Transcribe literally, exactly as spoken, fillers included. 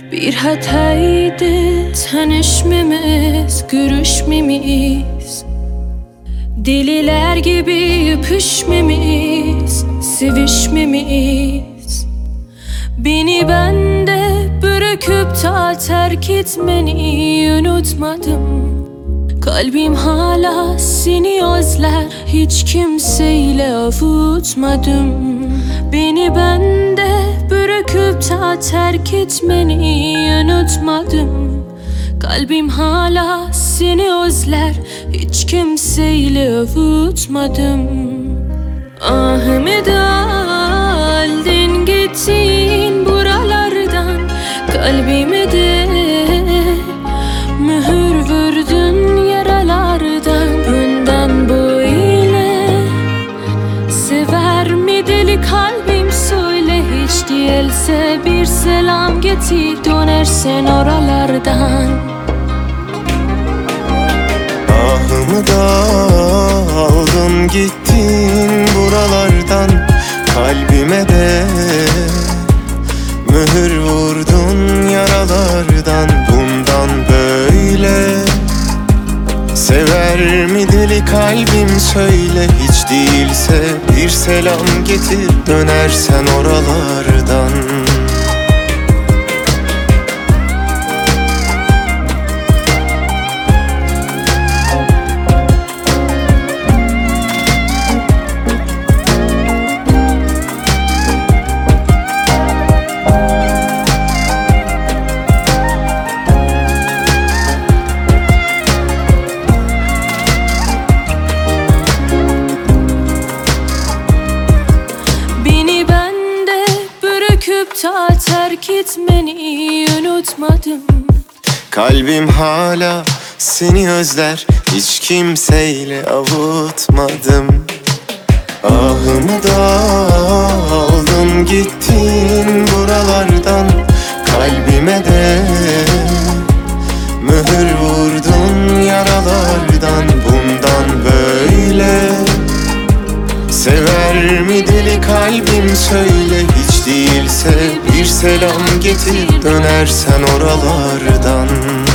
Bir hataydı tanışmamız, görüşmemiz. Deliler gibi öpüşmemiz, sevişmemiz. Beni bende bırakıp da terk etmeni unutmadım. Kalbim hala seni özler, hiç kimseyle avutmadım. Beni bende bırakıp da terk etmeni unutmadım. Kalbim hala seni özler, hiç kimseyle avutmadım. Ahımı da aldın gittin buralardan, kalbime de mühür vurdun yaralardan. Bundan böyle sever mi deli kalbim, söyle hiç değilse bir selam getir, dönersen oralardan. Ahımı da aldın gittin buralardan, kalbime de mühür vurdun yaralardan. Bundan böyle sever mi deli kalbim, söyle hiç değilse bir selam getir, dönersen oralardan. Ta terk etmeni unutmadım. Kalbim hala seni özler, hiç kimseyle avutmadım. Ahımı da aldın gittin buralardan, kalbime de mühür vurdun yaralardan. Bundan böyle sever mi deli kalbim, söyle hiç değilse bir selam getir, dönersen oralardan.